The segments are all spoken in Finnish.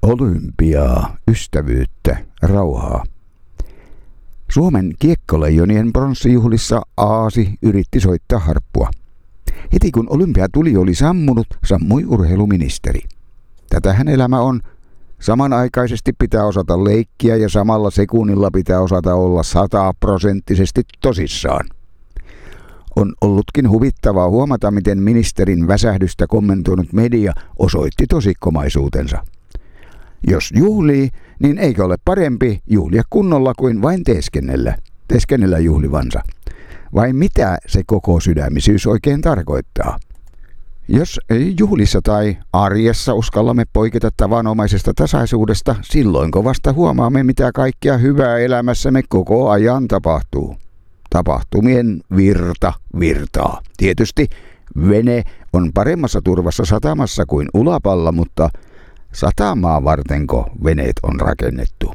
Olympiaa, ystävyyttä, rauhaa. Suomen kiekkoleijonien pronssijuhlissa Aasi yritti soittaa harppua. Heti kun Olympia tuli, oli sammui urheiluministeri. Tätähän elämä on. Samanaikaisesti pitää osata leikkiä ja samalla sekunnilla pitää osata olla 100% tosissaan. On ollutkin huvittavaa huomata, miten ministerin väsähdystä kommentoinut media osoitti tosikkomaisuutensa. Jos juhlii, niin eikö ole parempi juhlia kunnolla kuin vain teeskennellä juhlivansa? Vai mitä se koko sydämisyys oikein tarkoittaa? Jos juhlissa tai arjessa uskallamme poiketa tavanomaisesta tasaisuudesta, silloinko vasta huomaamme, mitä kaikkea hyvää elämässämme koko ajan tapahtuu? Tapahtumien virtaa. Tietysti vene on paremmassa turvassa satamassa kuin ulapalla, mutta satamaa vartenko veneet on rakennettu?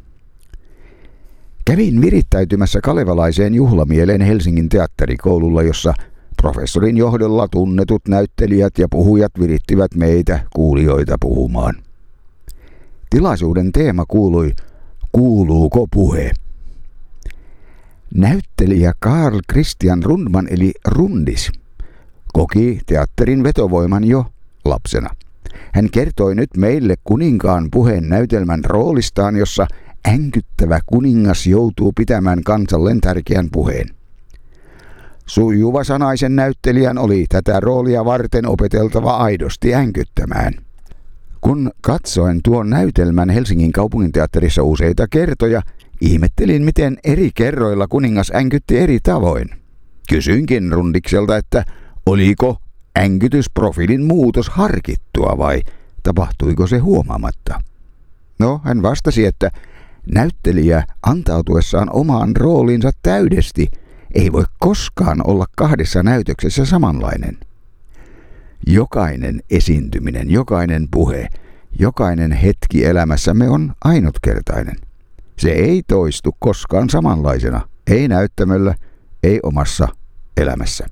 Kävin virittäytymässä kalevalaiseen juhlamieleen Helsingin teatterikoululla, jossa professorin johdolla tunnetut näyttelijät ja puhujat virittivät meitä kuulijoita puhumaan. Tilaisuuden teema kuului "Kuuluuko puhe?". Näyttelijä Carl Christian Rundman eli Rundis koki teatterin vetovoiman jo lapsena. Hän kertoi nyt meille kuninkaan puheen näytelmän roolistaan, jossa änkyttävä kuningas joutuu pitämään kansalleen tärkeän puheen. Sujuvasanaisen näyttelijän oli tätä roolia varten opeteltava aidosti änkyttämään. Kun katsoin tuon näytelmän Helsingin kaupunginteatterissa useita kertoja, ihmettelin, miten eri kerroilla kuningas änkytti eri tavoin. Kysyinkin Rundikselta, että oliko änkytysprofiilin muutos harkittua vai tapahtuiko se huomaamatta. No, hän vastasi, että näyttelijä antautuessaan omaan rooliinsa täydesti ei voi koskaan olla kahdessa näytöksessä samanlainen. Jokainen esiintyminen, jokainen puhe, jokainen hetki elämässämme on ainutkertainen. Se ei toistu koskaan samanlaisena, ei näyttämöllä, ei omassa elämässä.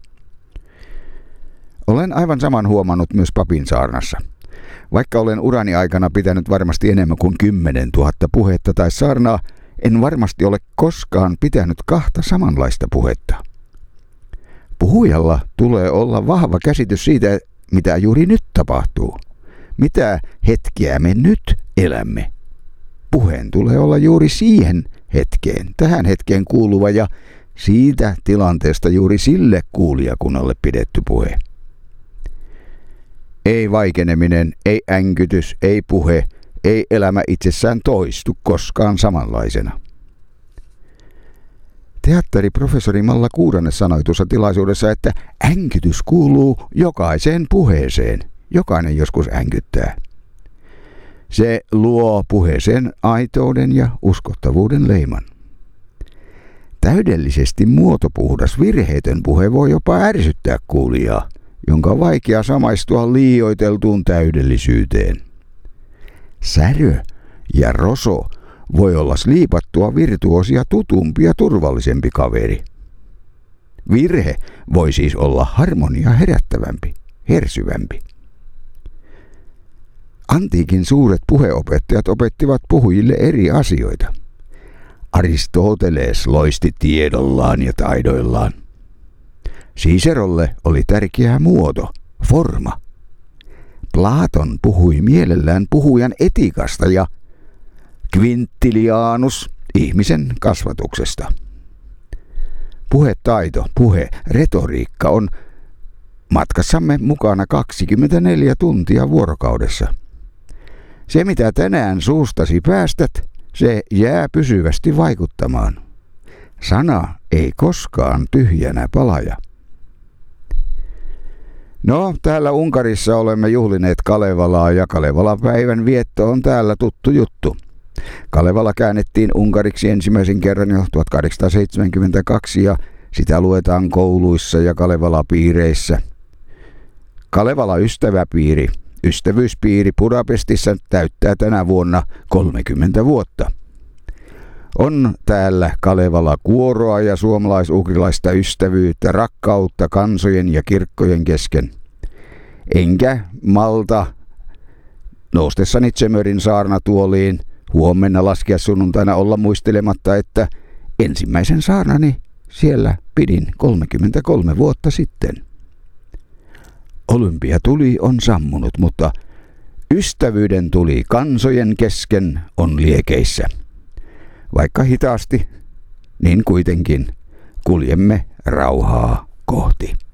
Olen aivan saman huomannut myös papin saarnassa. Vaikka olen urani aikana pitänyt varmasti enemmän kuin 10 000 puhetta tai saarnaa, en varmasti ole koskaan pitänyt 2 samanlaista puhetta. Puhujalla tulee olla vahva käsitys siitä, mitä juuri nyt tapahtuu. Mitä hetkeä me nyt elämme. Puheen tulee olla juuri siihen hetkeen, tähän hetkeen kuuluva ja siitä tilanteesta juuri sille kuulijakunnalle pidetty puhe. Ei vaikeneminen, ei änkytys, ei puhe, ei elämä itsessään toistu koskaan samanlaisena. Teatteriprofessori Malla Kuuranen sanoi tuossa tilaisuudessa, että änkytys kuuluu jokaiseen puheeseen. Jokainen joskus änkyttää. Se luo puheeseen aitouden ja uskottavuuden leiman. Täydellisesti muotopuhdas virheetön puhe voi jopa ärsyttää kuulijaa, jonka on vaikea samaistua liioiteltuun täydellisyyteen. Särö ja roso voi olla sliipattua virtuosia tutumpi ja turvallisempi kaveri. Virhe voi siis olla harmonia herättävämpi, hersyvämpi. Antiikin suuret puheopettajat opettivat puhujille eri asioita. Aristoteles loisti tiedollaan ja taidoillaan. Cicerolle oli tärkeä muoto, forma. Platon puhui mielellään puhujan etiikasta ja Quintilianus ihmisen kasvatuksesta. Puhetaito, retoriikka on matkassamme mukana 24 tuntia vuorokaudessa. Se, mitä tänään suustasi päästät, se jää pysyvästi vaikuttamaan. Sana ei koskaan tyhjänä palaja. No, täällä Unkarissa olemme juhlineet Kalevalaa ja Kalevala-päivän vietto on täällä tuttu juttu. Kalevala käännettiin unkariksi ensimmäisen kerran jo 1872 ja sitä luetaan kouluissa ja Kalevala-piireissä. Kalevala-ystäväpiiri, ystävyyspiiri Budapestissa täyttää tänä vuonna 30 vuotta. On täällä Kalevala-kuoroa ja suomalais-ugrilaista ystävyyttä, rakkautta kansojen ja kirkkojen kesken. Enkä malta noustessani Tsemörin saarnatuoliin, huomenna laskea sunnuntaina olla muistelematta, että ensimmäisen saarnani siellä pidin 33 vuotta sitten. Olympiatuli on sammunut, mutta ystävyyden tuli kansojen kesken on liekeissä. Vaikka hitaasti, niin kuitenkin kuljemme rauhaa kohti.